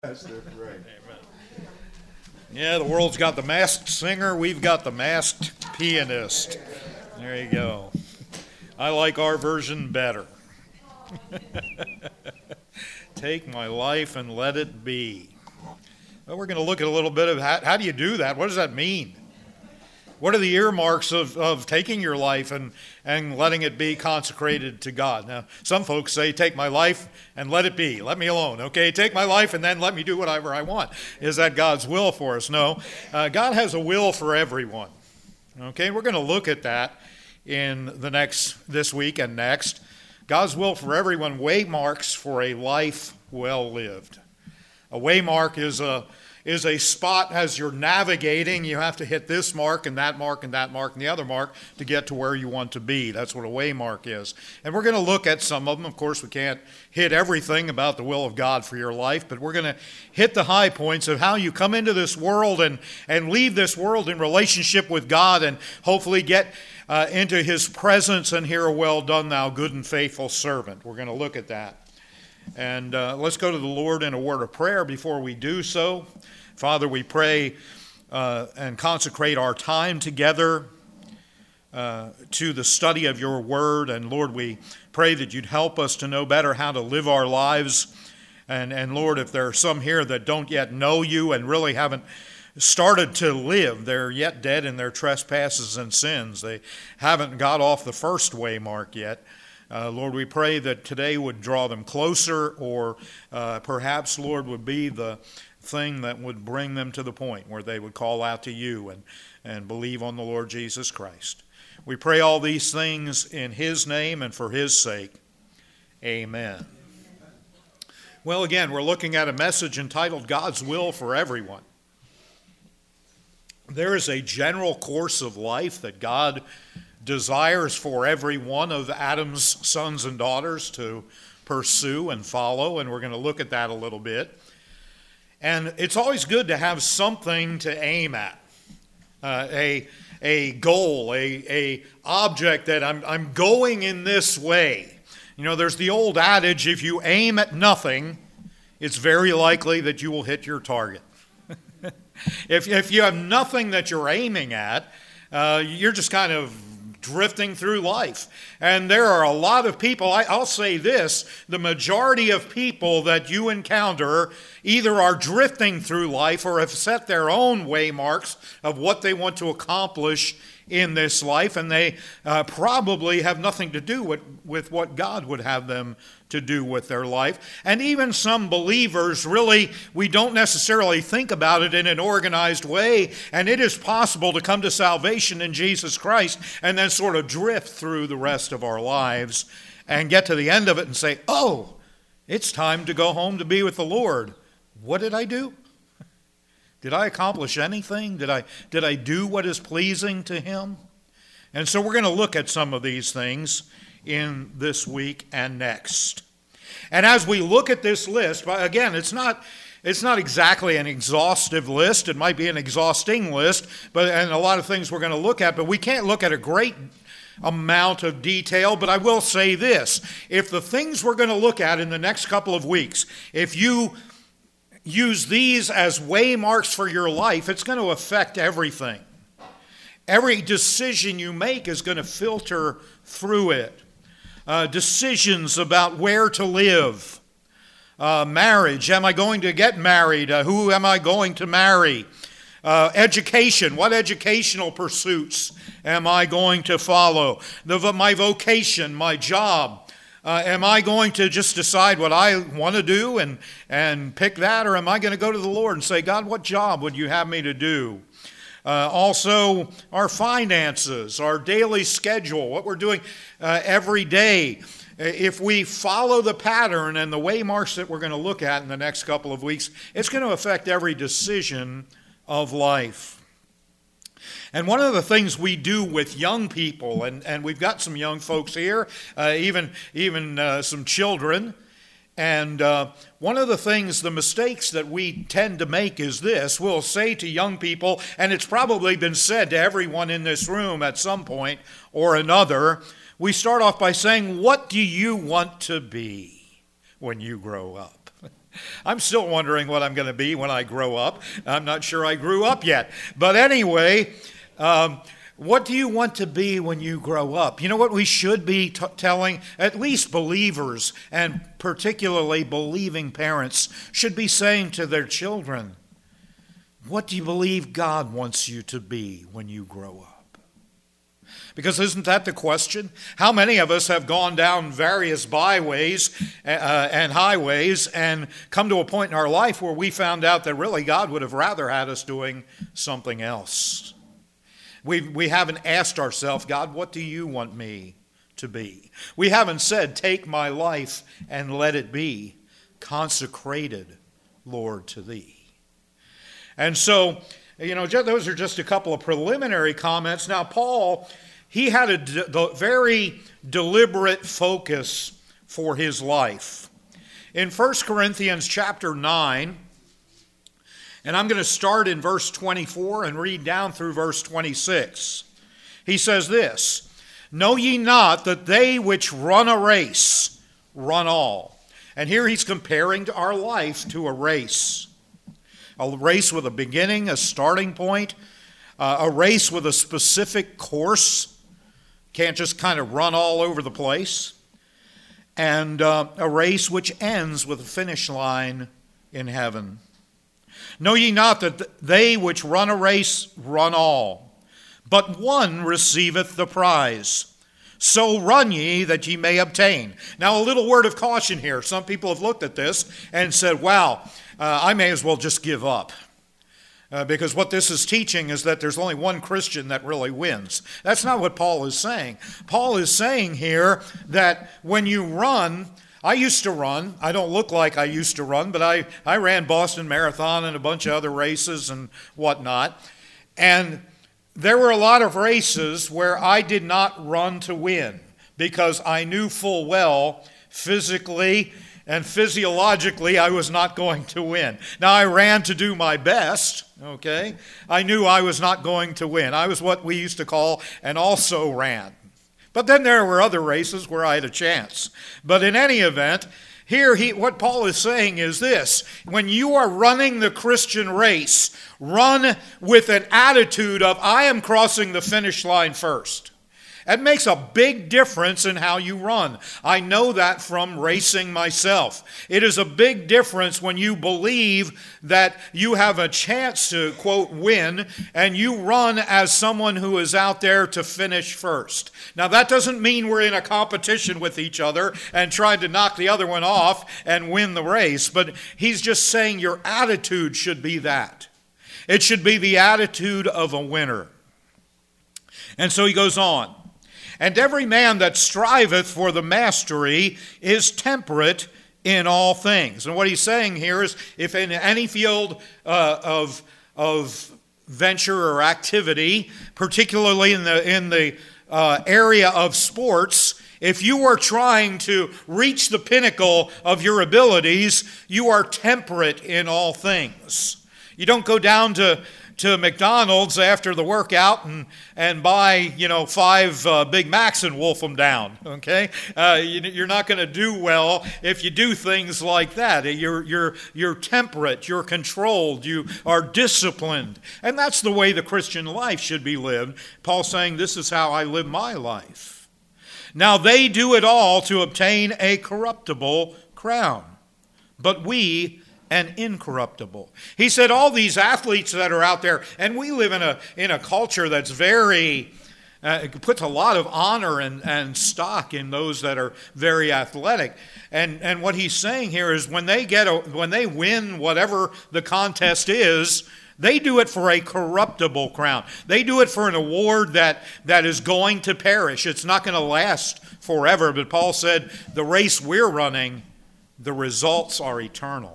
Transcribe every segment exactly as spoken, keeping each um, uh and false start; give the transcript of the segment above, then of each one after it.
That's right. Amen. Yeah, the world's got the masked singer. We've got the masked pianist. There you go. I like our version better. Take my life and let it be. Well, we're going to look at a little bit of how, how do you do that? What does that mean? What are the earmarks of, of taking your life and, and letting it be consecrated to God? Now, some folks say, take my life and let it be. Let me alone. Okay, take my life and then let me do whatever I want. Is that God's will for us? No. Uh, God has a will for everyone. Okay, we're going to look at that in the next, this week and next. God's will for everyone, waymarks for a life well lived. A waymark is a is a spot as you're navigating. You have to hit this mark and that mark and that mark and the other mark to get to where you want to be. That's what a waymark is. And we're going to look at some of them. Of course, we can't hit everything about the will of God for your life, but we're going to hit the high points of how you come into this world and, and leave this world in relationship with God and hopefully get uh, into His presence and hear a well done, thou good and faithful servant. We're going to look at that. And uh, let's go to the Lord in a word of prayer before we do so. Father, we pray uh, and consecrate our time together uh, to the study of your word. And Lord, we pray that you'd help us to know better how to live our lives. And, and Lord, if there are some here that don't yet know you and really haven't started to live, they're yet dead in their trespasses and sins. They haven't got off the first waymark yet. Uh, Lord, we pray that today would draw them closer, or uh, perhaps, Lord, would be the thing that would bring them to the point where they would call out to you and, and believe on the Lord Jesus Christ. We pray all these things in His name and for His sake. Amen. Well, again, we're looking at a message entitled God's Will for Everyone. There is a general course of life that God desires for every one of Adam's sons and daughters to pursue and follow, and we're going to look at that a little bit. And it's always good to have something to aim at, uh, a a goal, a a object that I'm I'm going in this way. You know, there's the old adage: if you aim at nothing, it's very likely that you will hit your target. if if you have nothing that you're aiming at, uh, you're just kind of drifting through life. And there are a lot of people, I, I'll say this, the majority of people that you encounter either are drifting through life or have set their own waymarks of what they want to accomplish in this life, and they uh, probably have nothing to do with, with what God would have them to do with their life. And even some believers, really, we don't necessarily think about it in an organized way, and it is possible to come to salvation in Jesus Christ and then sort of drift through the rest of our lives and get to the end of it and say, oh, it's time to go home to be with the Lord. What did I do? Did I accomplish anything? Did I, did I do what is pleasing to Him? And so we're going to look at some of these things in this week and next. And as we look at this list, again, it's not it's not exactly an exhaustive list. It might be an exhausting list, but and a lot of things we're going to look at, but we can't look at a great amount of detail. But I will say this: if the things we're going to look at in the next couple of weeks, if you use these as waymarks for your life, it's going to affect everything. Every decision you make is going to filter through it. Uh, decisions about where to live. Uh, marriage. Am I going to get married? Uh, who am I going to marry? Uh, education. What educational pursuits am I going to follow? The, my vocation, my job. Uh, am I going to just decide what I want to do and, and pick that? Or am I going to go to the Lord and say, God, what job would you have me to do? Uh, also, our finances, our daily schedule, what we're doing uh, every day. If we follow the pattern and the waymarks that we're going to look at in the next couple of weeks, it's going to affect every decision of life. And one of the things we do with young people, and, and we've got some young folks here, uh, even, even uh, some children, and uh, one of the things, the mistakes that we tend to make is this: we'll say to young people, and it's probably been said to everyone in this room at some point or another, we start off by saying, what do you want to be when you grow up? I'm still wondering what I'm going to be when I grow up. I'm not sure I grew up yet. But anyway, um, what do you want to be when you grow up? You know what we should be t- telling, at least believers, and particularly believing parents, should be saying to their children, what do you believe God wants you to be when you grow up? Because isn't that the question? How many of us have gone down various byways uh, and highways and come to a point in our life where we found out that really God would have rather had us doing something else? We we haven't asked ourselves, God, what do you want me to be? We haven't said, take my life and let it be consecrated, Lord, to thee. And so, you know, those are just a couple of preliminary comments. Now, Paul, he had a de- very deliberate focus for his life. In First Corinthians chapter nine, and I'm going to start in verse twenty-four and read down through verse twenty-six. He says this, know ye not that they which run a race run all? And here he's comparing to our life to a race. A race with a beginning, a starting point, uh, a race with a specific course. Can't just kind of run all over the place. And uh, a race which ends with a finish line in heaven. Know ye not that they which run a race run all, but one receiveth the prize. So run ye that ye may obtain. Now a little word of caution here. Some people have looked at this and said, wow, uh, I may as well just give up. Uh, because what this is teaching is that there's only one Christian that really wins. That's not what Paul is saying. Paul is saying here that when you run, I used to run. I don't look like I used to run, but I, I ran Boston Marathon and a bunch of other races and whatnot. And there were a lot of races where I did not run to win because I knew full well physically and physiologically I was not going to win. Now I ran to do my best, okay? I knew I was not going to win. I was what we used to call an also ran. But then there were other races where I had a chance. But in any event, here he, what Paul is saying is this. When you are running the Christian race, run with an attitude of, I am crossing the finish line first. It makes a big difference in how you run. I know that from racing myself. It is a big difference when you believe that you have a chance to, quote, win, and you run as someone who is out there to finish first. Now, that doesn't mean we're in a competition with each other and trying to knock the other one off and win the race, but he's just saying your attitude should be that. It should be the attitude of a winner. And so he goes on. And every man that striveth for the mastery is temperate in all things. And what he's saying here is, if in any field uh, of, of venture or activity, particularly in the, in the uh, area of sports, if you are trying to reach the pinnacle of your abilities, you are temperate in all things. You don't go down to to McDonald's after the workout and, and buy, you know, five uh, Big Macs and wolf them down, okay? Uh, you, you're not going to do well if you do things like that. You're, you're, you're temperate, you're controlled, you are disciplined. And that's the way the Christian life should be lived. Paul's saying, this is how I live my life. Now they do it all to obtain a corruptible crown, but we and incorruptible. He said all these athletes that are out there, and we live in a in a culture that's very, uh, puts a lot of honor and, and stock in those that are very athletic. And and what he's saying here is when they get a, when they win whatever the contest is, they do it for a corruptible crown. They do it for an award that, that is going to perish. It's not going to last forever. But Paul said the race we're running, the results are eternal.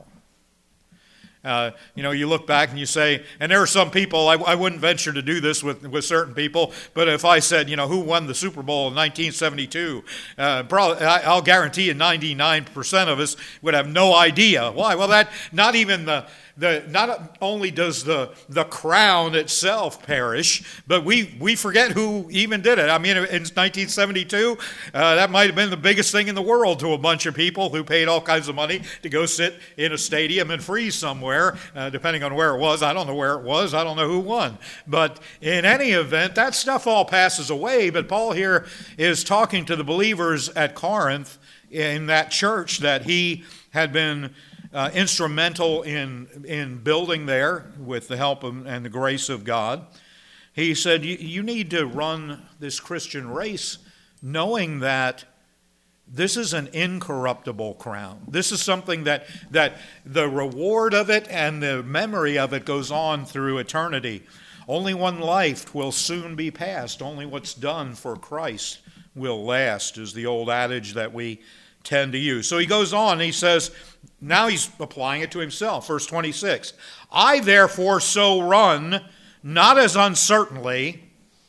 Uh, you know, you look back and you say, and there are some people, I, I wouldn't venture to do this with, with certain people, but if I said, you know, who won the Super Bowl in nineteen seventy-two, uh, probably, I, I'll guarantee you ninety-nine percent of us would have no idea. Why? Well, that not even the the not only does the, the crown itself perish, but we, we forget who even did it. I mean, in nineteen seventy-two, uh, that might have been the biggest thing in the world to a bunch of people who paid all kinds of money to go sit in a stadium and freeze somewhere, uh, depending on where it was. I don't know where it was. I don't know who won. But in any event, that stuff all passes away. But Paul here is talking to the believers at Corinth in that church that he had been uh, instrumental in, in building there with the help of, and the grace of God. He said, you, you need to run this Christian race knowing that this is an incorruptible crown. This is something that, that the reward of it and the memory of it goes on through eternity. Only one life will soon be passed. Only what's done for Christ will last, is the old adage that we tend to use. So he goes on and he says, now he's applying it to himself. Verse twenty-six, I therefore so run, not as uncertainly.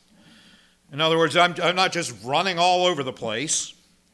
In other words, I'm, I'm not just running all over the place.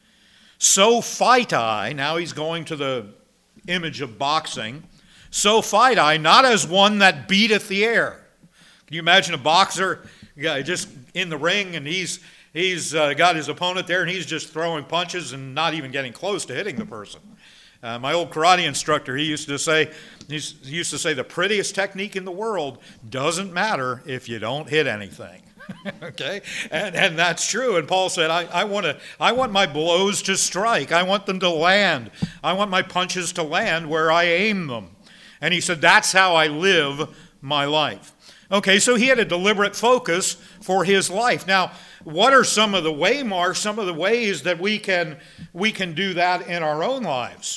So fight I. Now he's going to the image of boxing. So fight I, not as one that beateth the air. Can you imagine a boxer yeah, just in the ring and he's he's uh, got his opponent there and he's just throwing punches and not even getting close to hitting the person? Uh, my old karate instructor, he used to say, he used to say, the prettiest technique in the world doesn't matter if you don't hit anything. Okay, and and that's true. And Paul said, I, I want to, I want my blows to strike. I want them to land. I want my punches to land where I aim them. And he said, that's how I live my life. Okay, so he had a deliberate focus for his life. Now, what are some of the waymarks, some of the ways that we can we can do that in our own lives?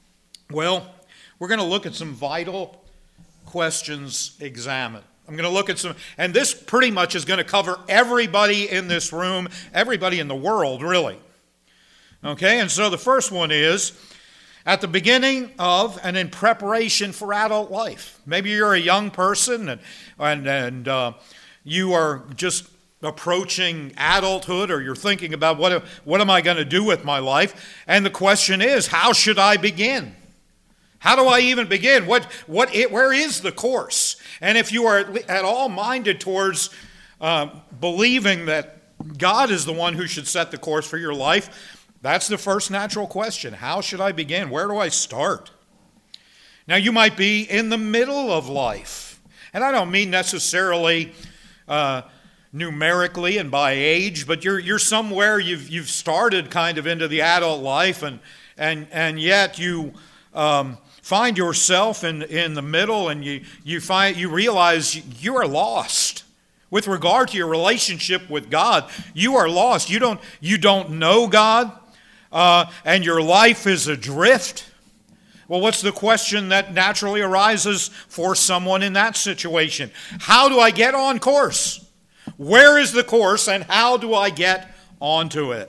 Well, we're going to look at some vital questions examined. I'm going to look at some, and this pretty much is going to cover everybody in this room, everybody in the world, really. Okay, and so the first one is, at the beginning of and in preparation for adult life. Maybe you're a young person and, and, and uh, you are just approaching adulthood, or you're thinking about what, what am I going to do with my life? And the question is, how should I begin? How do I even begin? What, what, it, where is the course? And if you are at all minded towards uh, believing that God is the one who should set the course for your life, that's the first natural question. How should I begin? Where do I start? Now, you might be in the middle of life. And I don't mean necessarily uh, numerically and by age, but you're, you're somewhere, you've, you've started kind of into the adult life, and, and, and yet you... Um, find yourself in, in the middle, and you, you find you realize you are lost with regard to your relationship with God. You are lost. You don't you don't know God, uh, and your life is adrift. Well, what's the question that naturally arises for someone in that situation? How do I get on course? Where is the course, and how do I get onto it?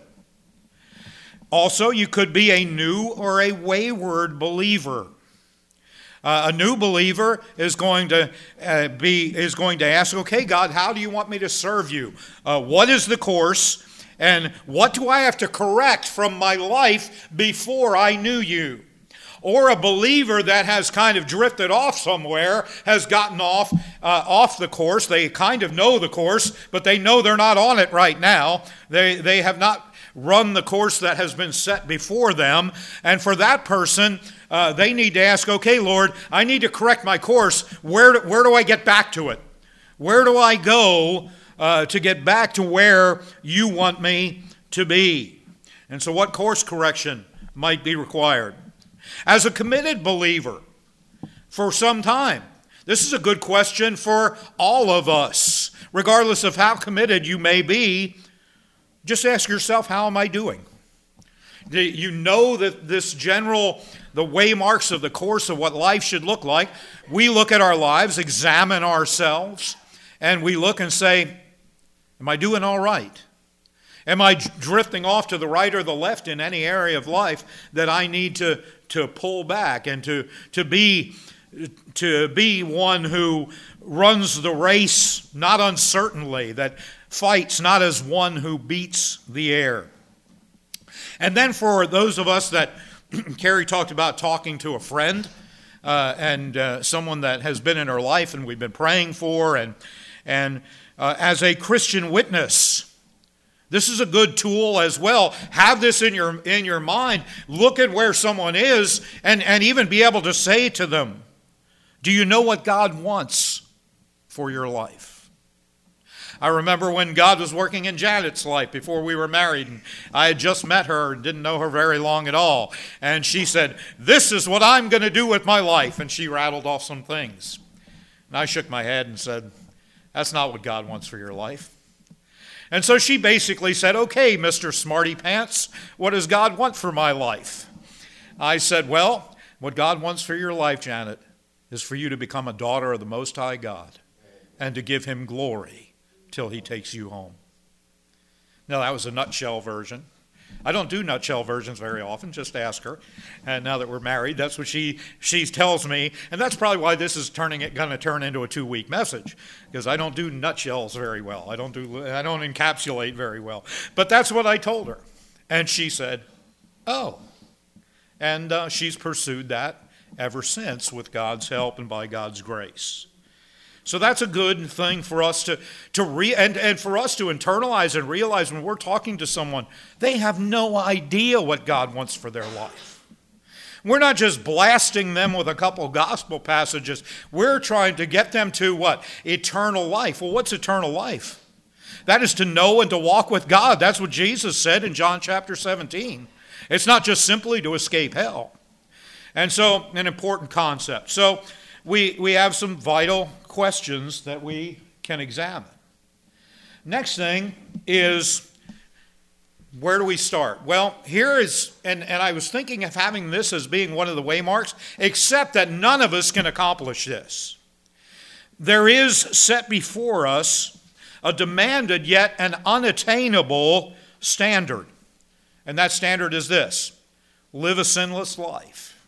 Also, you could be a new or a wayward believer. Uh, a new believer is going to uh, be is going to ask, okay, God, how do you want me to serve you? Uh, what is the course, and what do I have to correct from my life before I knew you? Or a believer that has kind of drifted off somewhere, has gotten off uh, off the course. They kind of know the course, but they know they're not on it right now. They they have not run the course that has been set before them. And for that person, uh, they need to ask, okay, Lord, I need to correct my course. Where do, where do I get back to it? Where do I go uh, to get back to where you want me to be? And so what course correction might be required? As a committed believer for some time, this is a good question for all of us. Regardless of how committed you may be, just ask yourself, how am I doing? Do you know that this general, the waymarks of the course of what life should look like? We look at our lives, examine ourselves, and we look and say, am I doing all right? Am I drifting off to the right or the left in any area of life that I need to, to pull back and to, to be to be one who runs the race not uncertainly, that fights not as one who beats the air? And then for those of us that Carrie talked about talking to a friend, uh, and uh, someone that has been in her life and we've been praying for, and, and uh, as a Christian witness. This is a good tool as well. Have this in your, in your mind. Look at where someone is and, and even be able to say to them, do you know what God wants for your life? I remember when God was working in Janet's life before we were married. And I had just met her and didn't know her very long at all. And she said, this is what I'm going to do with my life. And she rattled off some things. And I shook my head and said, that's not what God wants for your life. And so she basically said, okay, Mister Smarty Pants, what does God want for my life? I said, well, what God wants for your life, Janet, is for you to become a daughter of the Most High God and to give him glory till he takes you home. Now, that was a nutshell version. I don't do nutshell versions very often, just ask her. And now that we're married, that's what she she tells me. And that's probably why this is turning it going to turn into a two-week message, because I don't do nutshells very well. I don't do I don't encapsulate very well. But that's what I told her. And she said, oh. And uh, she's pursued that ever since with God's help and by God's grace. So that's a good thing for us to, to re, and, and for us to internalize and realize when we're talking to someone, they have no idea what God wants for their life. We're not just blasting them with a couple gospel passages. We're trying to get them to what? Eternal life. Well, what's eternal life? That is to know and to walk with God. That's what Jesus said in John chapter seventeen. It's not just simply to escape hell. And so, an important concept. So, we, we have some vital questions that we can examine. Next thing is, where do we start? Well, here is, and, and I was thinking of having this as being one of the waymarks, except that none of us can accomplish this. There is set before us a demanded yet an unattainable standard. And that standard is this: live a sinless life.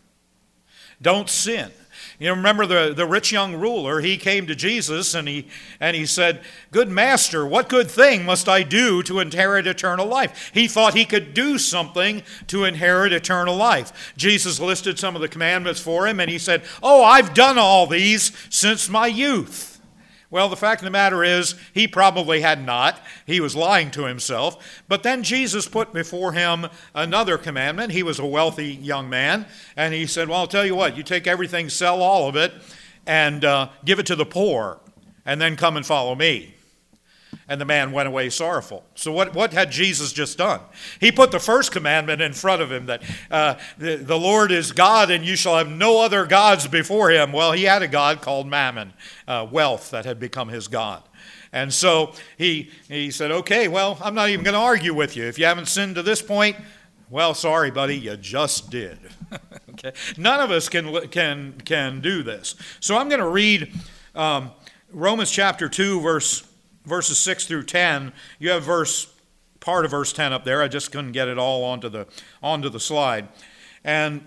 Don't sin. You know, remember the, the rich young ruler, he came to Jesus and he, and he said, good master, what good thing must I do to inherit eternal life? He thought he could do something to inherit eternal life. Jesus listed some of the commandments for him and he said, oh, I've done all these since my youth. Well, the fact of the matter is, he probably had not. He was lying to himself. But then Jesus put before him another commandment. He was a wealthy young man. And he said, well, I'll tell you what, you take everything, sell all of it, and uh, give it to the poor, and then come and follow me. And the man went away sorrowful. So what, what had Jesus just done? He put the first commandment in front of him, that uh, the, the Lord is God and you shall have no other gods before him. Well, he had a god called Mammon, uh, wealth that had become his god. And so he, he said, okay, well, I'm not even going to argue with you. If you haven't sinned to this point, well, sorry, buddy, you just did. Okay? None of us can, can, can do this. So I'm going to read um, Romans chapter two, verse verses six through ten. You have verse part of verse ten up there. I just couldn't get it all onto the onto the slide. And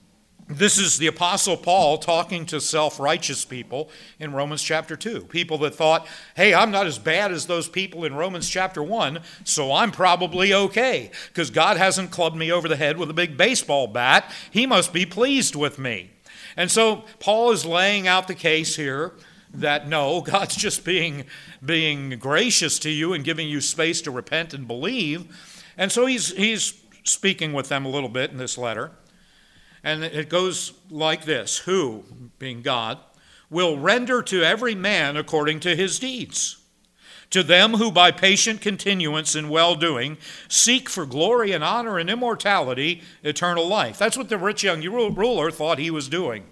this is the Apostle Paul talking to self-righteous people in Romans chapter two. People that thought, hey, I'm not as bad as those people in Romans chapter one, so I'm probably okay, because God hasn't clubbed me over the head with a big baseball bat. He must be pleased with me. And so Paul is laying out the case here that no, God's just being, being gracious to you and giving you space to repent and believe. And so he's, he's speaking with them a little bit in this letter. And it goes like this: who, being God, will render to every man according to his deeds. To them who by patient continuance in well-doing seek for glory and honor and immortality, eternal life. That's what the rich young ruler thought he was doing.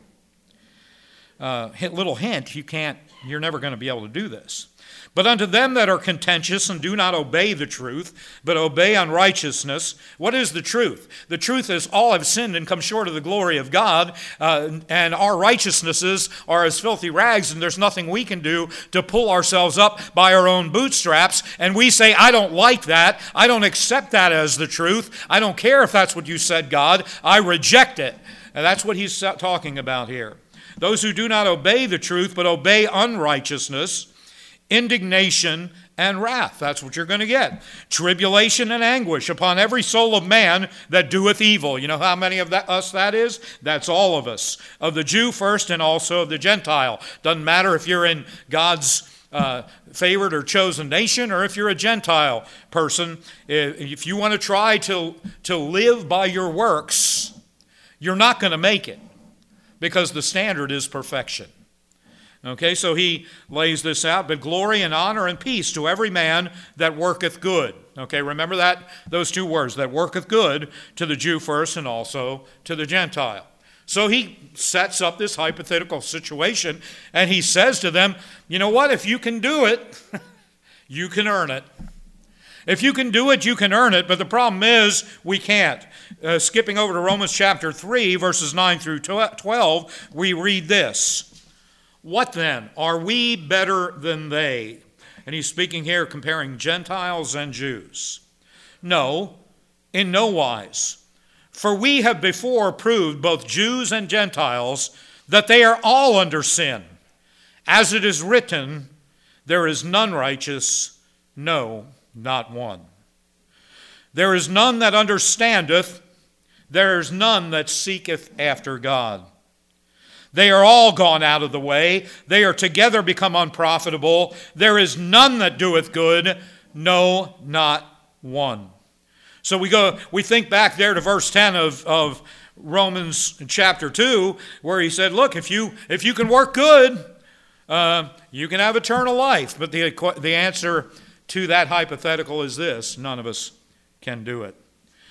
Uh, little hint, you can't, you're never going to be able to do this. But unto them that are contentious and do not obey the truth, but obey unrighteousness. What is the truth? The truth is all have sinned and come short of the glory of God, uh, and our righteousnesses are as filthy rags, and there's nothing we can do to pull ourselves up by our own bootstraps. And we say, I don't like that. I don't accept that as the truth. I don't care if that's what you said, God. I reject it. And that's what he's talking about here. Those who do not obey the truth, but obey unrighteousness, indignation and wrath. That's what you're going to get. Tribulation and anguish upon every soul of man that doeth evil. You know how many of that, us that is? That's all of us. Of the Jew first and also of the Gentile. Doesn't matter if you're in God's uh, favored or chosen nation or if you're a Gentile person. If you want to try to, to live by your works, you're not going to make it because the standard is perfection. Okay, so he lays this out. But glory and honor and peace to every man that worketh good. Okay, remember that, those two words, that worketh good, to the Jew first and also to the Gentile. So he sets up this hypothetical situation and he says to them, you know what, if you can do it, you can earn it. If you can do it, you can earn it, but the problem is we can't. Uh, skipping over to Romans chapter three, verses nine through twelve, we read this. What then? Are we better than they? And he's speaking here comparing Gentiles and Jews. No, in no wise. For we have before proved, both Jews and Gentiles, that they are all under sin. As it is written, there is none righteous, no, not one. There is none that understandeth, there is none that seeketh after God. They are all gone out of the way. They are together become unprofitable. There is none that doeth good, no, not one. So we go, we think back there to verse ten of, of Romans chapter two, where he said, look, if you if you can work good, uh, you can have eternal life. But the, the answer to that hypothetical is this: none of us can do it.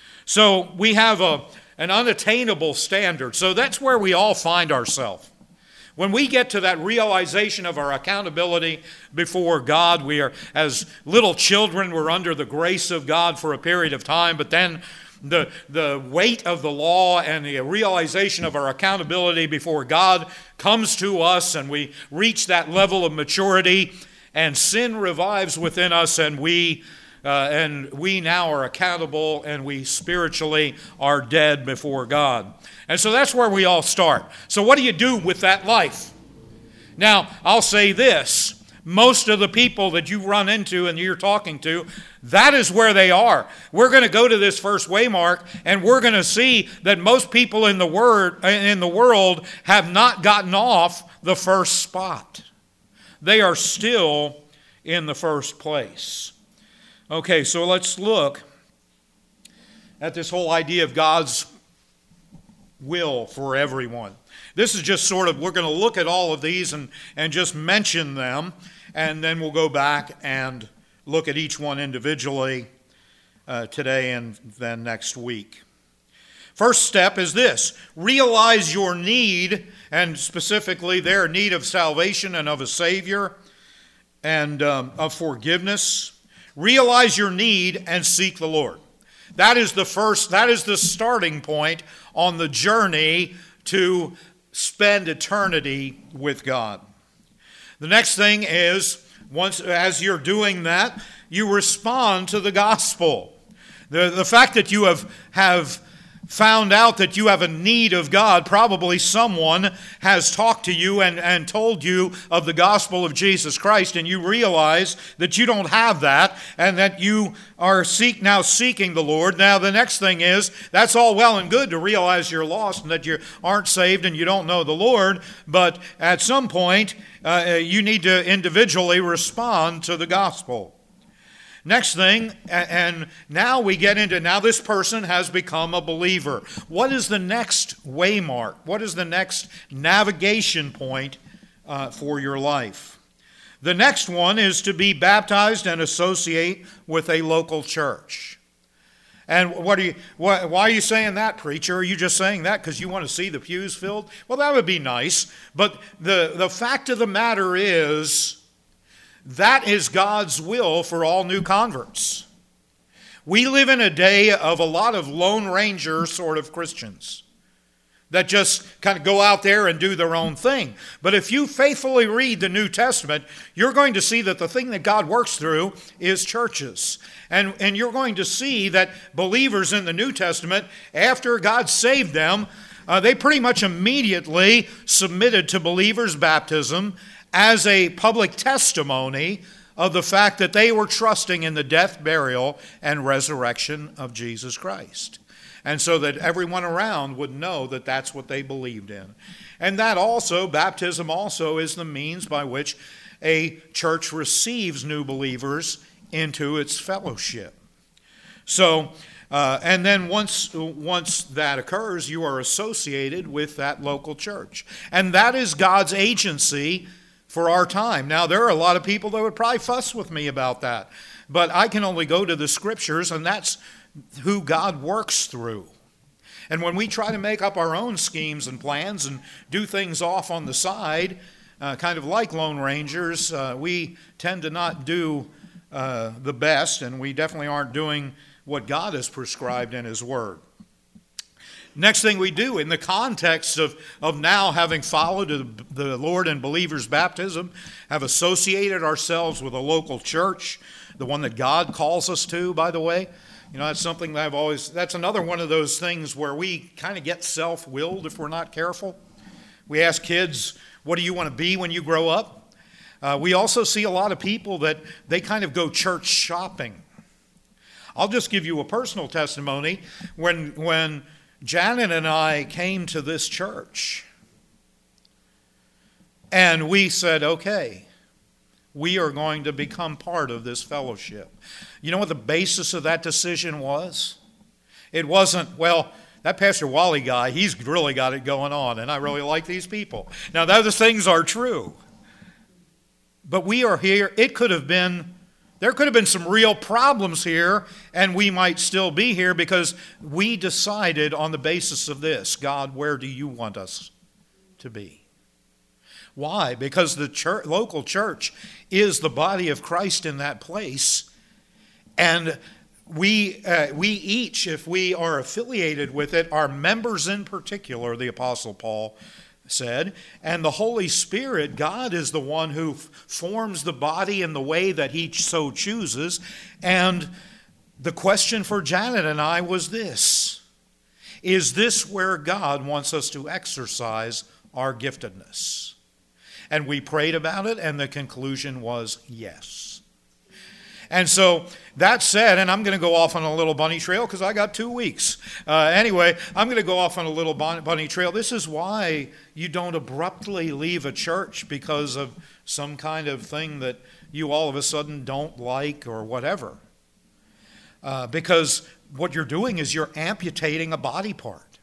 So we have a an unattainable standard. So that's where we all find ourselves. When we get to that realization of our accountability before God, we are, as little children, we're under the grace of God for a period of time, but then the, the weight of the law and the realization of our accountability before God comes to us, and we reach that level of maturity, and sin revives within us, and we Uh, and we now are accountable, and we spiritually are dead before God. And so that's where we all start. So what do you do with that life? Now, I'll say this. Most of the people that you run into and you're talking to, that is where they are. We're going to go to this first waymark, and we're going to see that most people in the word in the world have not gotten off the first spot. They are still in the first place. Okay, so let's look at this whole idea of God's will for everyone. This is just sort of, we're going to look at all of these and, and just mention them, and then we'll go back and look at each one individually uh, today and then next week. First step is this: realize your need, and specifically their need of salvation and of a Savior and um, of forgiveness. Realize your need and seek the Lord. That is the first, that is the starting point on the journey to spend eternity with God. The next thing is, once as you're doing that, you respond to the gospel. The, the fact that you have, have found out that you have a need of God, probably someone has talked to you and, and told you of the gospel of Jesus Christ, and you realize that you don't have that and that you are seek now seeking the Lord. Now the next thing is, that's all well and good to realize you're lost and that you aren't saved and you don't know the Lord, but at some point uh, you need to individually respond to the gospel. Next thing, and now we get into, now this person has become a believer. What is the next waymark? What is the next navigation point uh, for your life? The next one is to be baptized and associate with a local church. And what are you, why, why are you saying that, preacher? Are you just saying that because you want to see the pews filled? Well, that would be nice. But the, the fact of the matter is, that is God's will for all new converts. We live in a day of a lot of Lone Ranger sort of Christians that just kind of go out there and do their own thing. But if you faithfully read the New Testament, you're going to see that the thing that God works through is churches. And, and you're going to see that believers in the New Testament, after God saved them, uh, they pretty much immediately submitted to believers' baptism as a public testimony of the fact that they were trusting in the death, burial, and resurrection of Jesus Christ. And so that everyone around would know that that's what they believed in. And that also, baptism also, is the means by which a church receives new believers into its fellowship. So, uh, and then once, once that occurs, you are associated with that local church. And that is God's agency for our time. Now, there are a lot of people that would probably fuss with me about that. But I can only go to the Scriptures, and that's who God works through. And when we try to make up our own schemes and plans and do things off on the side, uh, kind of like Lone Rangers, uh, we tend to not do uh, the best, and we definitely aren't doing what God has prescribed in His Word. Next thing we do, in the context of, of now having followed the Lord in believers' baptism, have associated ourselves with a local church, the one that God calls us to, by the way. You know, that's something that I've always, that's another one of those things where we kind of get self-willed if we're not careful. We ask kids, what do you want to be when you grow up? Uh, we also see a lot of people that they kind of go church shopping. I'll just give you a personal testimony. When, when Janet and I came to this church, and we said, okay, we are going to become part of this fellowship. You know what the basis of that decision was? It wasn't, well, that Pastor Wally guy, he's really got it going on, and I really like these people. Now, those things are true. But we are here. It could have been, there could have been some real problems here, and we might still be here because we decided on the basis of this, God, where do you want us to be? Why? Because the church, local church is the body of Christ in that place. And we, uh, we each, if we are affiliated with it, are members in particular, the Apostle Paul said. And the Holy Spirit, God is the one who f- forms the body in the way that He so chooses. And the question for Janet and I was this: is this where God wants us to exercise our giftedness? And we prayed about it, and the conclusion was yes. And so that said, and I'm going to go off on a little bunny trail because I got two weeks. Uh, anyway, I'm going to go off on a little bunny trail. This is why you don't abruptly leave a church because of some kind of thing that you all of a sudden don't like or whatever. Uh, because what you're doing is you're amputating a body part.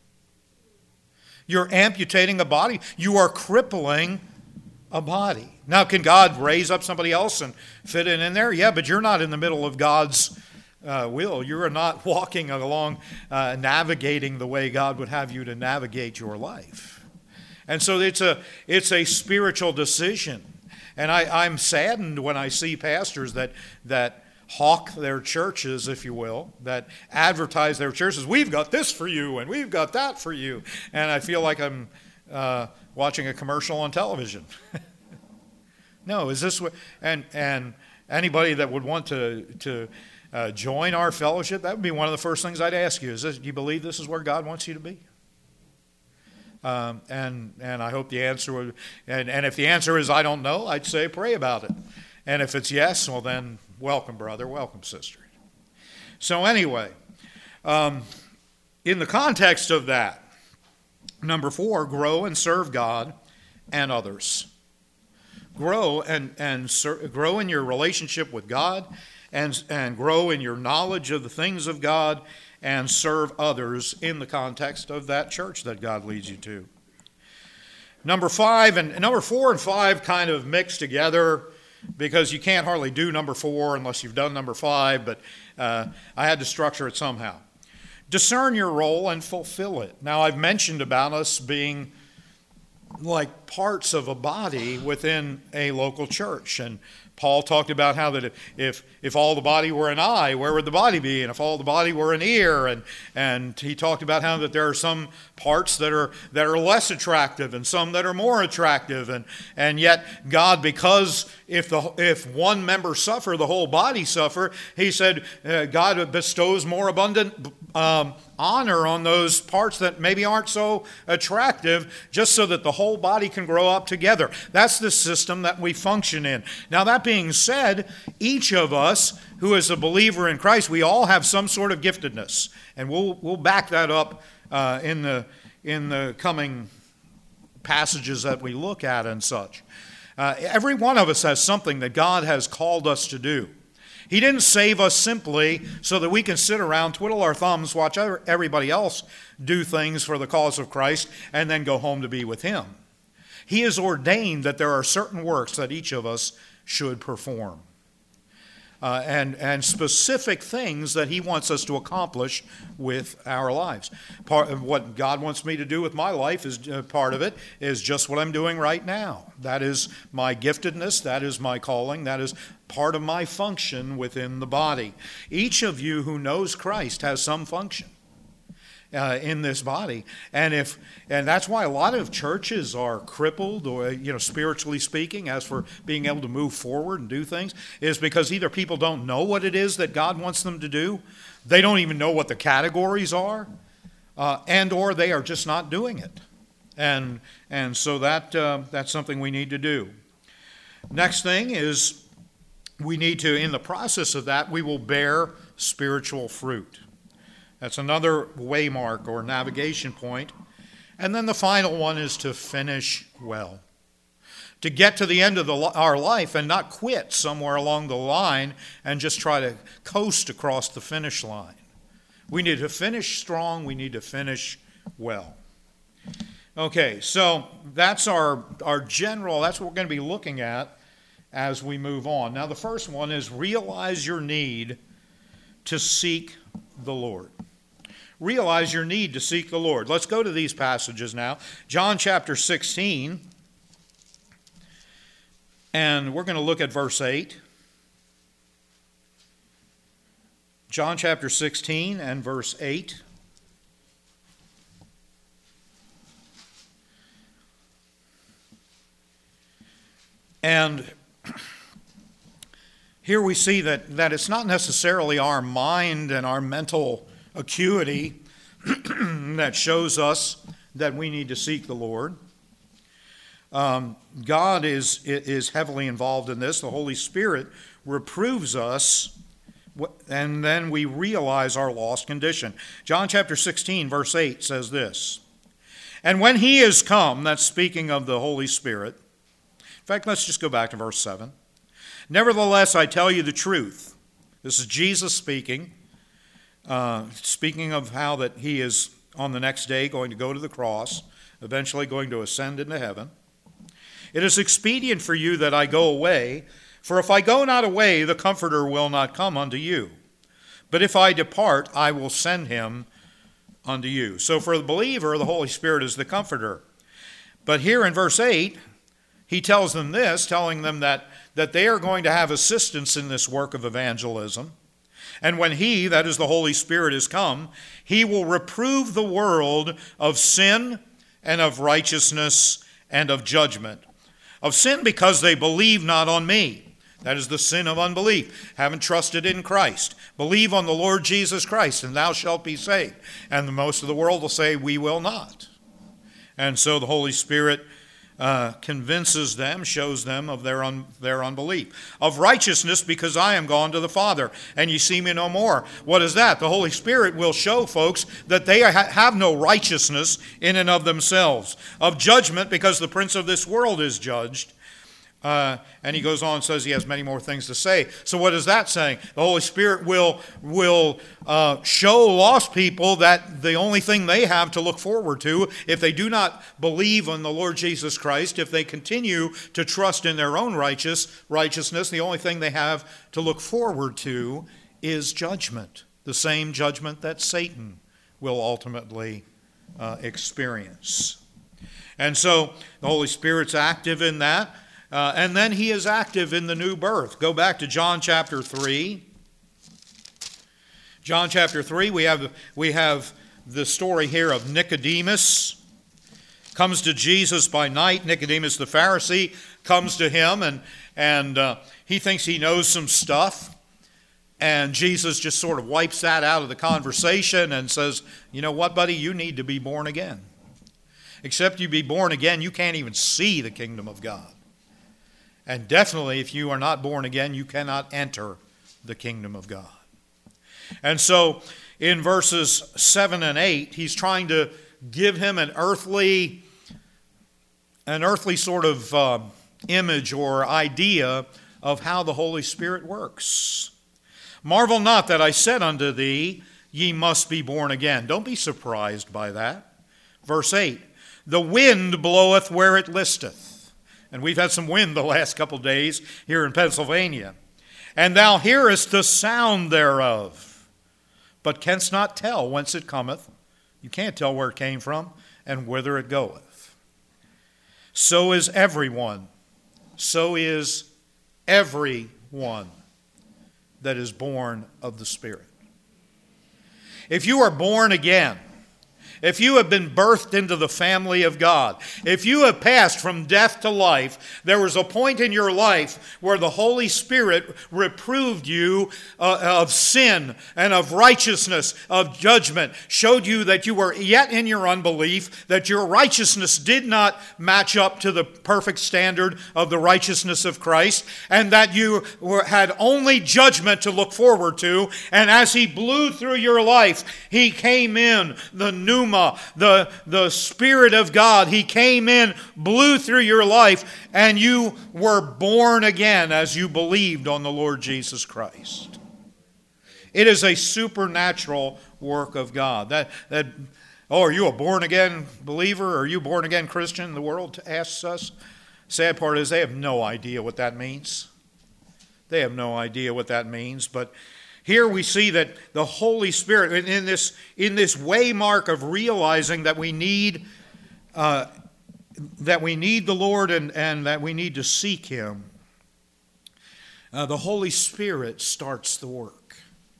You're amputating a body. You are crippling a body. Now, can God raise up somebody else and fit it in there? Yeah, but you're not in the middle of God's uh, will. You're not walking along, uh, navigating the way God would have you to navigate your life. And so it's a it's a spiritual decision. And I, I'm saddened when I see pastors that that hawk their churches, if you will, that advertise their churches. We've got this for you, and we've got that for you. And I feel like I'm uh, watching a commercial on television. No, is this what, and and anybody that would want to to uh, join our fellowship, that would be one of the first things I'd ask you. Is this, do you believe this is where God wants you to be? Um, and and I hope the answer would, and, and if the answer is I don't know, I'd say pray about it. And if it's yes, well then welcome, brother, welcome, sister. So anyway, um, in the context of that, number four, grow and serve God and others. Grow and and ser- grow in your relationship with God, and and grow in your knowledge of the things of God, and serve others in the context of that church that God leads you to. Number five and number four and five kind of mix together because you can't hardly do number four unless you've done number five. But uh, I had to structure it somehow. Discern your role and fulfill it. Now, I've mentioned about us being like parts of a body within a local church. And Paul talked about how that if if all the body were an eye, where would the body be? And if all the body were an ear, and and he talked about how that there are some parts that are that are less attractive and some that are more attractive, and and yet God, because if the if one member suffer, the whole body suffer. He said uh, God bestows more abundant um, honor on those parts that maybe aren't so attractive, just so that the whole body can can grow up together. That's the system that we function in. Now, that being said, each of us who is a believer in Christ, we all have some sort of giftedness. And we'll, we'll back that up uh, in the, in the coming passages that we look at and such. Uh, every one of us has something that God has called us to do. He didn't save us simply so that we can sit around, twiddle our thumbs, watch everybody else do things for the cause of Christ, and then go home to be with Him. He has ordained that there are certain works that each of us should perform. Uh, and, and specific things that He wants us to accomplish with our lives. Part of what God wants me to do with my life is uh, part of it is just what I'm doing right now. That is my giftedness. That is my calling. That is part of my function within the body. Each of you who knows Christ has some function Uh, in this body, and if and that's why a lot of churches are crippled, or you know, spiritually speaking, as for being able to move forward and do things, is because either people don't know what it is that God wants them to do, they don't even know what the categories are, uh, and or they are just not doing it, and and so that uh, that's something we need to do. Next thing is we need to, in the process of that, we will bear spiritual fruit. That's another waymark or navigation point. And then the final one is to finish well. To get to the end of the, our life and not quit somewhere along the line and just try to coast across the finish line. We need to finish strong. We need to finish well. Okay, so that's our, our general, that's what we're going to be looking at as we move on. Now, the first one is realize your need to seek the Lord. Realize your need to seek the Lord. Let's go to these passages now. John chapter sixteen, and we're going to look at verse eight. John chapter sixteen and verse eight. And here we see that, that it's not necessarily our mind and our mental acuity that shows us that we need to seek the Lord. Um, God is, is heavily involved in this. The Holy Spirit reproves us, and then we realize our lost condition. John chapter sixteen, verse eight says this, "And when He is come," that's speaking of the Holy Spirit. In fact, let's just go back to verse seven. "Nevertheless, I tell you the truth." This is Jesus speaking. Uh, speaking of how that He is on the next day going to go to the cross, eventually going to ascend into heaven. "It is expedient for you that I go away, for if I go not away, the Comforter will not come unto you. But if I depart, I will send Him unto you." So for the believer, the Holy Spirit is the Comforter. But here in verse eight, He tells them this, telling them that, that they are going to have assistance in this work of evangelism. "And when He," that is the Holy Spirit, is come, He will reprove the world of sin and of righteousness and of judgment. Of sin because they believe not on me. That is the sin of unbelief. Haven't trusted in Christ. Believe on the Lord Jesus Christ and thou shalt be saved. And the most of the world will say, we will not. And so the Holy Spirit Uh, convinces them, shows them of their un, their unbelief. "Of righteousness, because I am gone to the Father, and ye see me no more." What is that? The Holy Spirit will show folks that they ha- have no righteousness in and of themselves. "Of judgment, because the prince of this world is judged." Uh, and he goes on and says he has many more things to say. So what is that saying? The Holy Spirit will, will uh, show lost people that the only thing they have to look forward to, if they do not believe on the Lord Jesus Christ, if they continue to trust in their own righteous righteousness, the only thing they have to look forward to is judgment. The same judgment that Satan will ultimately uh, experience. And so the Holy Spirit's active in that. Uh, and then He is active in the new birth. Go back to John chapter three. John chapter three, we have, we have the story here of Nicodemus. Comes to Jesus by night. Nicodemus the Pharisee comes to Him, and, and uh, he thinks he knows some stuff. And Jesus just sort of wipes that out of the conversation and says, "You know what, buddy? You need to be born again." Except you be born again, you can't even see the kingdom of God. And definitely, if you are not born again, you cannot enter the kingdom of God. And so, in verses seven and eight, he's trying to give him an earthly, an earthly sort of uh, image or idea of how the Holy Spirit works. Marvel not that I said unto thee, ye must be born again. Don't be surprised by that. Verse eight, the wind bloweth where it listeth. And we've had some wind the last couple of days here in Pennsylvania. And thou hearest the sound thereof, but canst not tell whence it cometh. You can't tell where it came from and whither it goeth. So is everyone. So is everyone that is born of the Spirit. If you are born again, if you have been birthed into the family of God, if you have passed from death to life, there was a point in your life where the Holy Spirit reproved you uh, of sin and of righteousness, of judgment, showed you that you were yet in your unbelief, that your righteousness did not match up to the perfect standard of the righteousness of Christ, and that you were, had only judgment to look forward to. And as He blew through your life, He came in, the pneuma, the, the Spirit of God. He came in, blew through your life, and you were born again as you believed on the Lord Jesus Christ. It is a supernatural work of God. That, that oh, are you a born-again believer? Are you a born-again Christian? The world asks us. Sad part is they have no idea what that means. They have no idea what that means, but here we see that the Holy Spirit, in this, in this waymark of realizing that we need, uh, that we need the Lord and, and that we need to seek Him, uh, the Holy Spirit starts the work.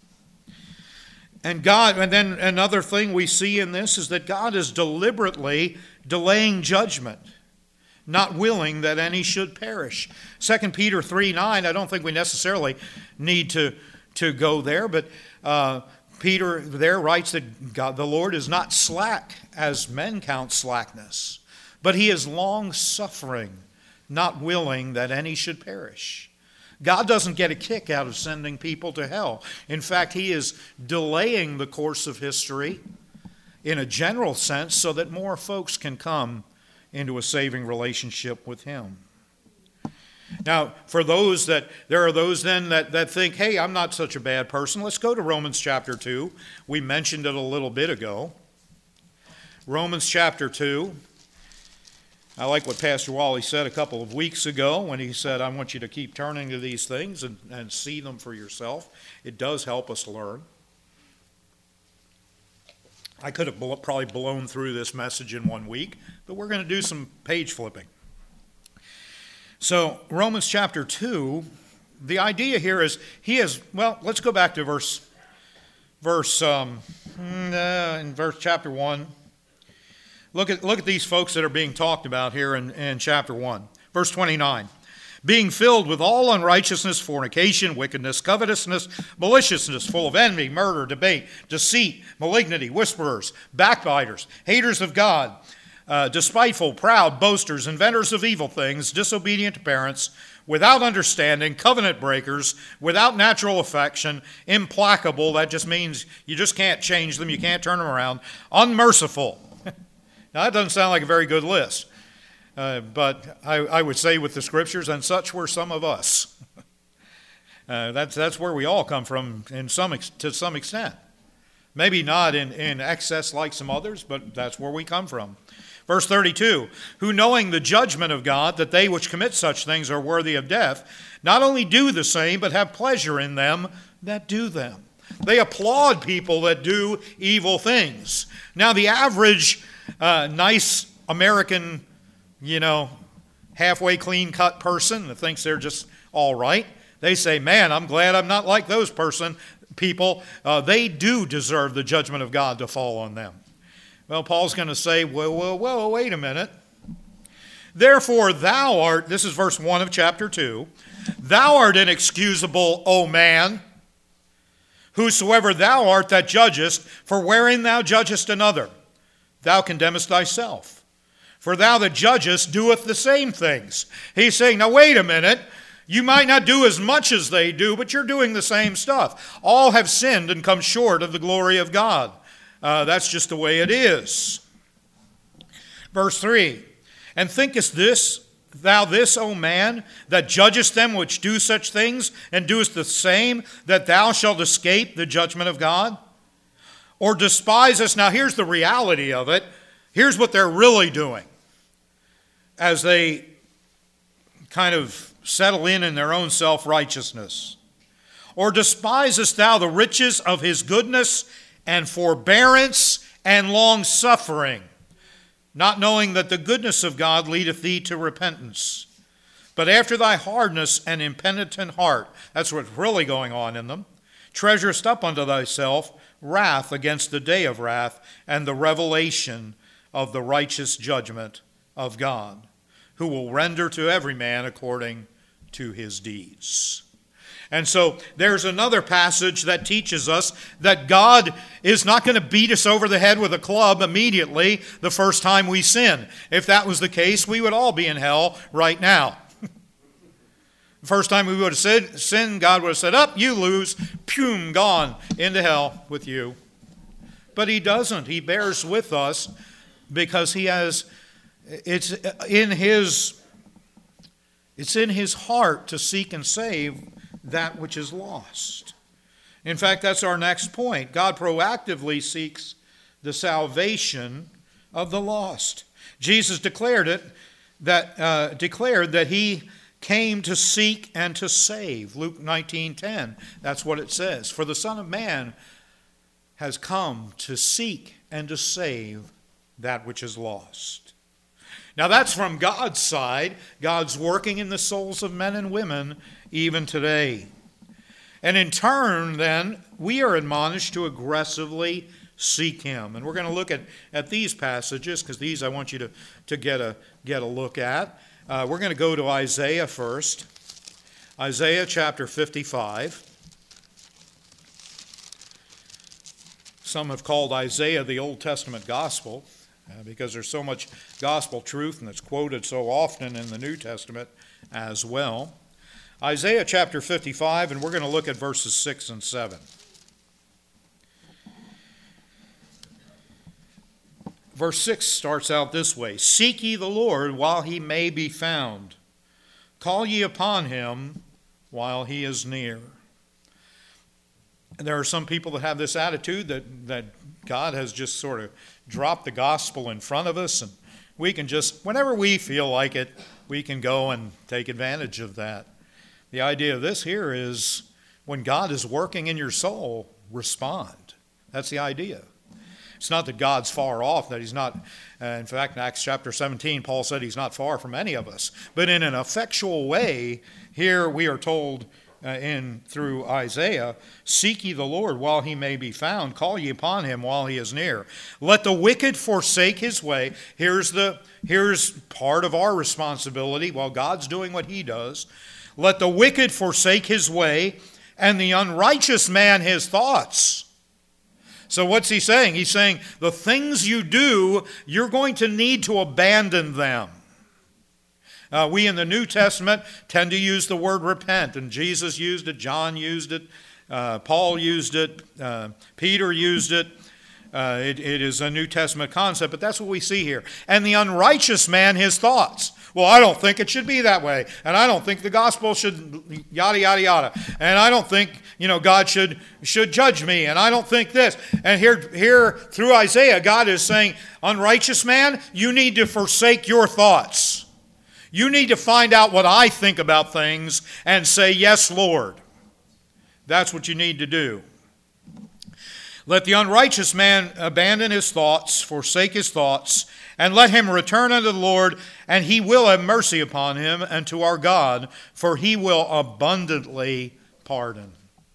And God, and then another thing we see in this is that God is deliberately delaying judgment, not willing that any should perish. Second Peter three nine, I don't think we necessarily need to to go there, but uh, Peter there writes that God, the Lord is not slack as men count slackness, but He is long-suffering, not willing that any should perish. God doesn't get a kick out of sending people to hell. In fact, He is delaying the course of history in a general sense so that more folks can come into a saving relationship with Him. Now, for those that, there are those then that, that think, hey, I'm not such a bad person. Let's go to Romans chapter two. We mentioned it a little bit ago. Romans chapter two. I like what Pastor Wally said a couple of weeks ago when he said, I want you to keep turning to these things and, and see them for yourself. It does help us learn. I could have probably blown through this message in one week, but we're going to do some page flipping. So, Romans chapter two, the idea here is, he is, well, let's go back to verse, verse, um, uh, in verse chapter one. Look at, look at these folks that are being talked about here in, in chapter one. Verse twenty-nine. Being filled with all unrighteousness, fornication, wickedness, covetousness, maliciousness, full of envy, murder, debate, deceit, malignity, whisperers, backbiters, haters of God, Uh, despiteful, proud, boasters, inventors of evil things, disobedient to parents, without understanding, covenant breakers, without natural affection, implacable, that just means you just can't change them, you can't turn them around, unmerciful. Now that doesn't sound like a very good list, uh, but I, I would say with the scriptures, and such were some of us. uh, that's, that's where we all come from in some ex- to some extent. Maybe not in, in excess like some others, but that's where we come from. Verse thirty-two, who knowing the judgment of God, that they which commit such things are worthy of death, not only do the same, but have pleasure in them that do them. They applaud people that do evil things. Now the average uh, nice American, you know, halfway clean-cut person that thinks they're just all right, they say, man, I'm glad I'm not like those person people. Uh, they do deserve the judgment of God to fall on them. Well, Paul's going to say, whoa, whoa, whoa, wait a minute. Therefore thou art, this is verse one of chapter two, thou art inexcusable, O man, whosoever thou art that judgest, for wherein thou judgest another, thou condemnest thyself. For thou that judgest doeth the same things. He's saying, now wait a minute. You might not do as much as they do, but you're doing the same stuff. All have sinned and come short of the glory of God. Uh, that's just the way it is. Verse three, and thinkest this, thou this, O man, that judgest them which do such things, and doest the same, that thou shalt escape the judgment of God? Or despisest, now here's the reality of it. Here's what they're really doing as they kind of settle in in their own self-righteousness. Or despisest thou the riches of his goodness and forbearance and long-suffering, not knowing that the goodness of God leadeth thee to repentance? But after thy hardness and impenitent heart, that's what's really going on in them, treasurest up unto thyself wrath against the day of wrath and the revelation of the righteous judgment of God, who will render to every man according to his deeds. And so there's another passage that teaches us that God is not going to beat us over the head with a club immediately the first time we sin. If that was the case, we would all be in hell right now. The first time we would have sinned, God would have said, up, you lose, pum, gone into hell with you. But he doesn't. He bears with us because he has, it's in his, it's in his heart to seek and save that which is lost. In fact, that's our next point. God proactively seeks the salvation of the lost. Jesus declared it, that uh, declared that he came to seek and to save. Luke nineteen ten, that's what it says. For the Son of Man has come to seek and to save that which is lost. Now that's from God's side. God's working in the souls of men and women even today. And in turn, then, we are admonished to aggressively seek him. And we're going to look at, at these passages, because these I want you to, to get a, get a look at. Uh, we're going to go to Isaiah first. Isaiah chapter fifty-five. Some have called Isaiah the Old Testament gospel uh, because there's so much gospel truth and it's quoted so often in the New Testament as well. Isaiah chapter fifty-five, and we're going to look at verses six and seven. Verse six starts out this way. Seek ye the Lord while he may be found. Call ye upon him while he is near. And there are some people that have this attitude that, that God has just sort of dropped the gospel in front of us, and we can just, whenever we feel like it, we can go and take advantage of that. The idea of this here is when God is working in your soul, respond. That's the idea. It's not that God's far off, that he's not, uh, in fact, in Acts chapter seventeen, Paul said he's not far from any of us. But in an effectual way, here we are told uh, in through Isaiah, seek ye the Lord while he may be found, call ye upon him while he is near. Let the wicked forsake his way. Here's the here's part of our responsibility while God's doing what he does. Let the wicked forsake his way, and the unrighteous man his thoughts. So what's he saying? He's saying the things you do, you're going to need to abandon them. Uh, we in the New Testament tend to use the word repent, and Jesus used it, John used it, uh, Paul used it, uh, Peter used it. Uh, it. It is a New Testament concept, but that's what we see here. And the unrighteous man his thoughts. Well, I don't think it should be that way. And I don't think the gospel should yada, yada, yada. And I don't think, you know, God should should judge me. And I don't think this. And here, here through Isaiah, God is saying, unrighteous man, you need to forsake your thoughts. You need to find out what I think about things and say, yes, Lord. That's what you need to do. Let the unrighteous man abandon his thoughts, forsake his thoughts, and let him return unto the Lord, and he will have mercy upon him and to our God, for he will abundantly pardon.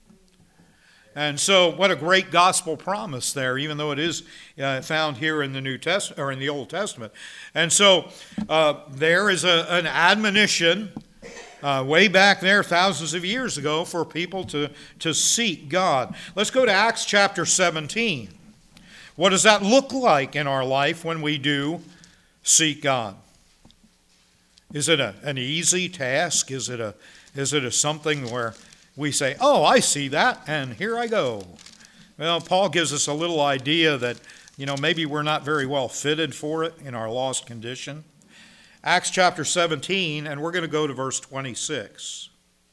And so, what a great gospel promise there, even though it is uh, found here in the New Testament or in the Old Testament. And so, uh, there is a, an admonition uh, way back there, thousands of years ago, for people to to seek God. Let's go to Acts chapter seventeen. What does that look like in our life when we do seek God? Is it a, an easy task? Is it a is it a something where we say, "Oh, I see that, and here I go"? Well, Paul gives us a little idea that, you know, maybe we're not very well fitted for it in our lost condition. Acts chapter seventeen, and we're going to go to verse twenty-six.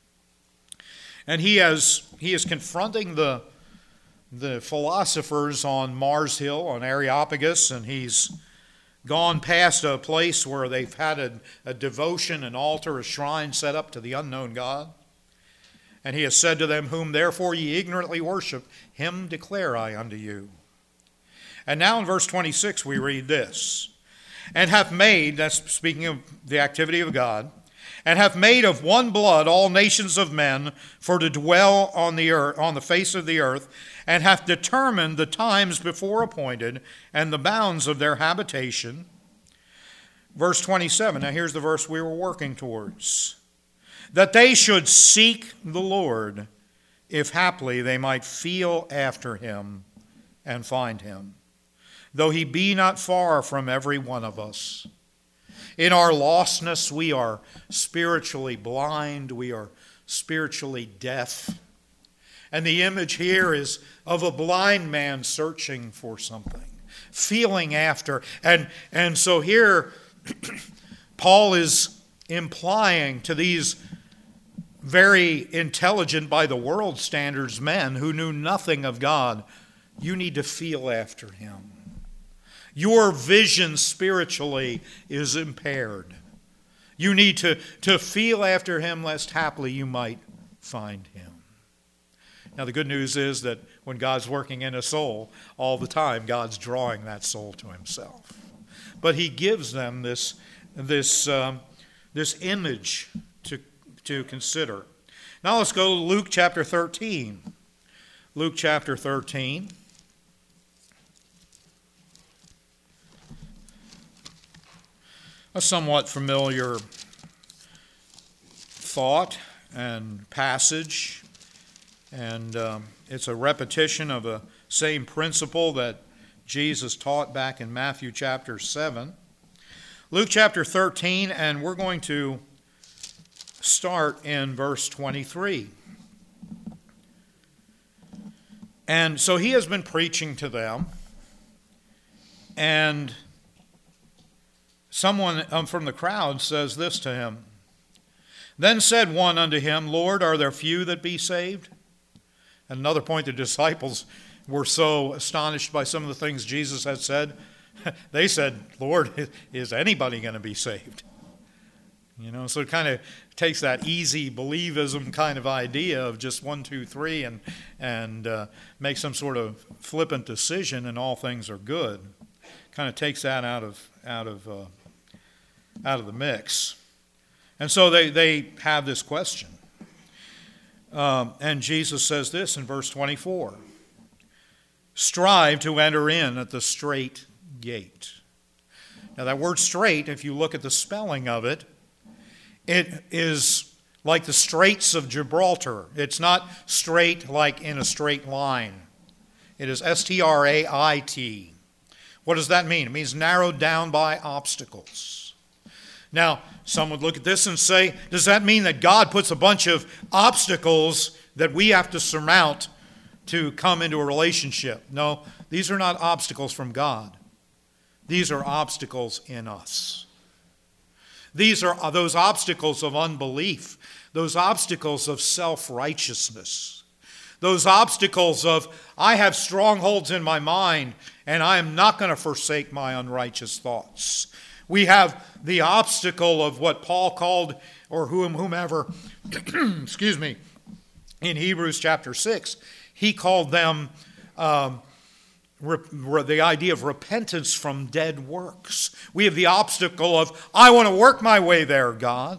And he has he is confronting the the philosophers on Mars Hill, on Areopagus, and he's gone past a place where they've had a, a devotion, an altar, a shrine set up to the unknown God. And he has said to them, "Whom therefore ye ignorantly worship, him declare I unto you." And now in verse twenty-six we read this. "And hath made," that's speaking of the activity of God, "and hath made of one blood all nations of men for to dwell on the earth, on the face of the earth, and hath determined the times before appointed and the bounds of their habitation." Verse twenty-seven, now here's the verse we were working towards. "That they should seek the Lord, if haply they might feel after him and find him, though he be not far from every one of us." In our lostness, we are spiritually blind, we are spiritually deaf. And the image here is of a blind man searching for something, feeling after. And, and so here, Paul is implying to these very intelligent by the world standards men who knew nothing of God, you need to feel after him. Your vision spiritually is impaired. You need to, to feel after him, lest haply you might find him. Now the good news is that when God's working in a soul, all the time God's drawing that soul to himself. But he gives them this, this, um, this image to, to consider. Now let's go to Luke chapter thirteen. Luke chapter thirteen. A somewhat familiar thought and passage, and um, it's a repetition of a same principle that Jesus taught back in Matthew chapter seven. Luke chapter thirteen, and we're going to start in verse twenty-three. And so he has been preaching to them, and someone from the crowd says this to him. "Then said one unto him, Lord, are there few that be saved?" At another point, the disciples were so astonished by some of the things Jesus had said. They said, "Lord, is anybody going to be saved?" You know, so it kind of takes that easy believism kind of idea of just one, two, three, and and uh, make some sort of flippant decision, and all things are good. Kind of takes that out of out of uh, out of the mix. And so they, they have this question. Um, and Jesus says this in verse twenty-four. "Strive to enter in at the strait gate." Now that word "straight," if you look at the spelling of it, it is like the Straits of Gibraltar. It's not straight like in a straight line. It is S T R A I T. What does that mean? It means narrowed down by obstacles. Now, some would look at this and say, does that mean that God puts a bunch of obstacles that we have to surmount to come into a relationship? No, these are not obstacles from God. These are obstacles in us. These are those obstacles of unbelief, those obstacles of self-righteousness, those obstacles of, I have strongholds in my mind and I am not going to forsake my unrighteous thoughts. We have the obstacle of what Paul called, or whom, whomever, excuse me, in Hebrews chapter six, he called them um, re, re, the idea of repentance from dead works. We have the obstacle of, I want to work my way there, God.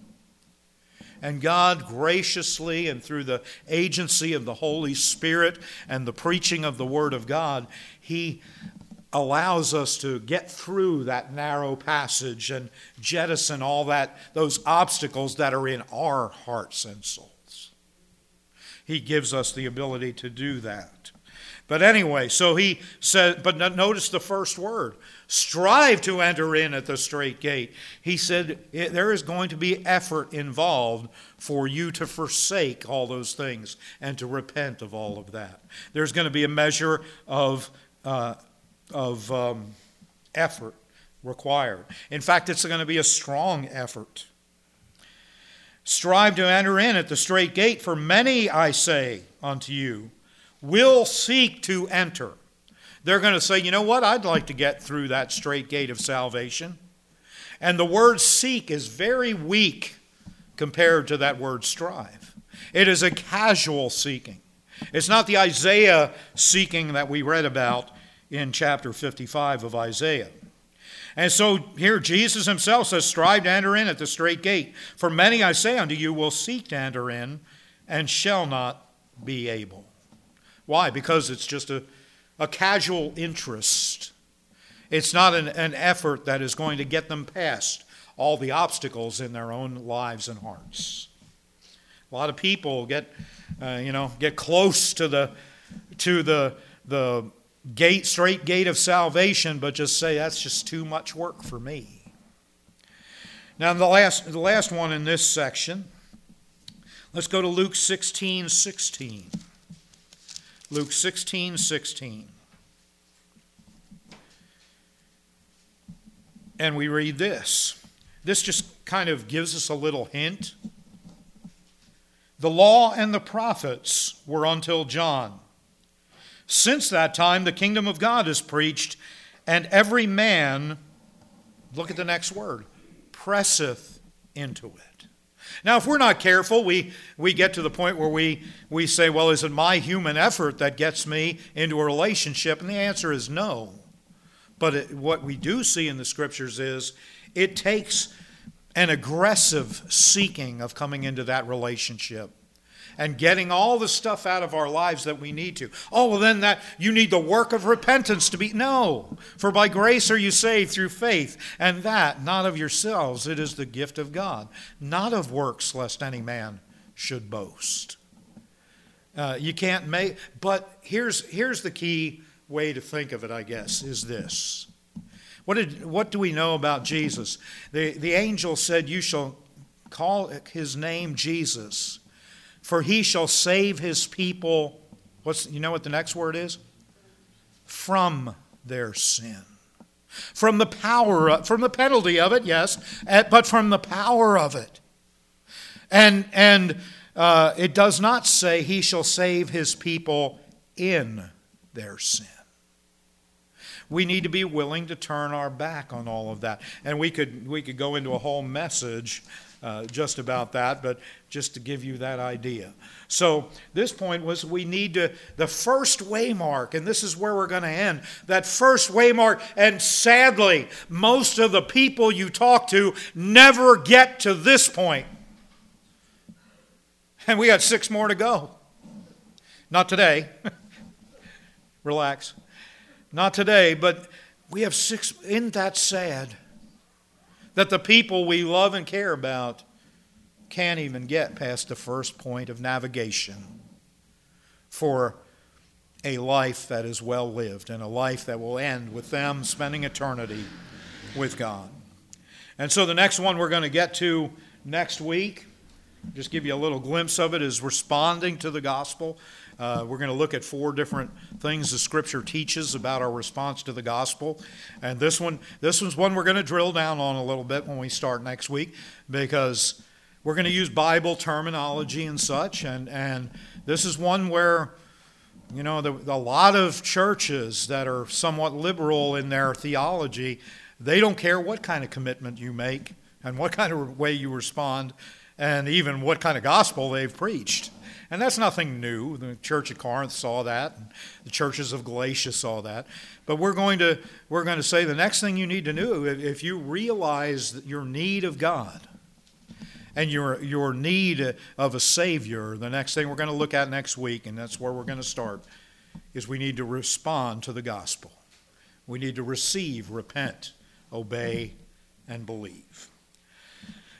And God graciously and through the agency of the Holy Spirit and the preaching of the Word of God, He allows us to get through that narrow passage and jettison all that, those obstacles that are in our hearts and souls. He gives us the ability to do that. But anyway, so he said, but notice the first word, strive to enter in at the straight gate. He said there is going to be effort involved for you to forsake all those things and to repent of all of that. There's going to be a measure of, uh, of um, effort required. In fact, it's going to be a strong effort. Strive to enter in at the straight gate, for many, I say unto you, will seek to enter. They're going to say, you know what, I'd like to get through that straight gate of salvation. And the word seek is very weak compared to that word strive. It is a casual seeking. It's not the Isaiah seeking that we read about in chapter fifty-five of Isaiah. And so here Jesus himself says, strive to enter in at the straight gate. For many, I say unto you, will seek to enter in and shall not be able. Why? Because it's just a, a casual interest. It's not an, an effort that is going to get them past all the obstacles in their own lives and hearts. A lot of people get, uh, you know, get close to the to the the gate, straight gate of salvation, but just say that's just too much work for me. Now, the last the last one in this section. Let's go to Luke sixteen sixteen. Luke sixteen sixteen. And we read this. This just kind of gives us a little hint. The law and the prophets were until John. Since that time, the kingdom of God is preached, and every man, look at the next word, presseth into it. Now, if we're not careful, we, we get to the point where we, we say, well, is it my human effort that gets me into a relationship? And the answer is no. But it, what we do see in the Scriptures is it takes an aggressive seeking of coming into that relationship and getting all the stuff out of our lives that we need to. Oh, well, then that you need the work of repentance to be. No, for by grace are you saved through faith, and that not of yourselves, it is the gift of God, not of works, lest any man should boast. Uh, you can't make, but here's here's the key way to think of it, I guess, is this. What did what do we know about Jesus? The the angel said, you shall call his name Jesus, for he shall save his people. What's you know what the next word is? From their sin. From the power of, from the penalty of it, yes, but from the power of it. And and uh, it does not say he shall save his people in their sin. We need to be willing to turn our back on all of that. And we could we could go into a whole message uh, just about that, but just to give you that idea. So this point was we need to, the first waymark, and this is where we're going to end, that first waymark, and sadly, most of the people you talk to never get to this point. And we got six more to go. Not today. Relax. Not today, but we have six. Isn't that sad? That the people we love and care about can't even get past the first point of navigation for a life that is well lived and a life that will end with them spending eternity with God. And so the next one we're going to get to next week, just give you a little glimpse of it, is responding to the gospel. Uh, we're going to look at four different things the Scripture teaches about our response to the gospel. And this one, this one's one we're going to drill down on a little bit when we start next week, because we're going to use Bible terminology and such. And, and this is one where, you know, the, a lot of churches that are somewhat liberal in their theology, they don't care what kind of commitment you make and what kind of way you respond and even what kind of gospel they've preached. And that's nothing new. The church at Corinth saw that. And the churches of Galatia saw that. But we're going to we're going to say the next thing you need to do, if you realize your need of God and your your need of a Savior, the next thing we're going to look at next week, and that's where we're going to start, is we need to respond to the gospel. We need to receive, repent, obey, and believe.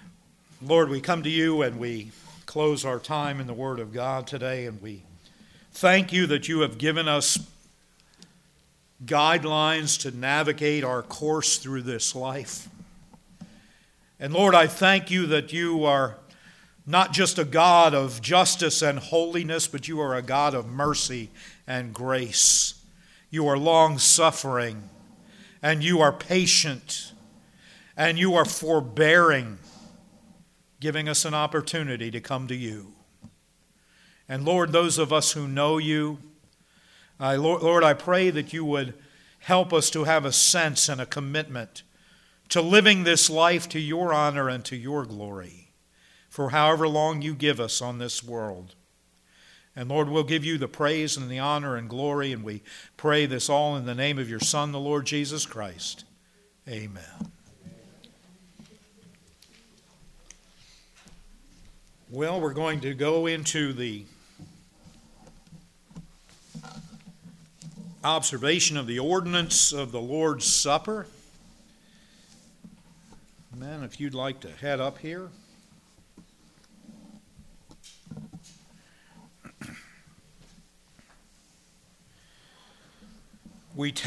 Lord, we come to you and we close our time in the Word of God today, and we Thank you that you have given us guidelines to navigate our course through this life. And Lord, I thank you that you are not just a God of justice and holiness, but you are a God of mercy and grace. You are long-suffering, and you are patient, and you are forbearing, giving us an opportunity to come to you. And Lord, those of us who know you, I, Lord, Lord, I pray that you would help us to have a sense and a commitment to living this life to your honor and to your glory for however long you give us on this world. And Lord, we'll give you the praise and the honor and glory, and we pray this all in the name of your Son, the Lord Jesus Christ. Amen. Well, we're going to go into the observation of the ordinance of the Lord's Supper. Man, if you'd like to head up here. We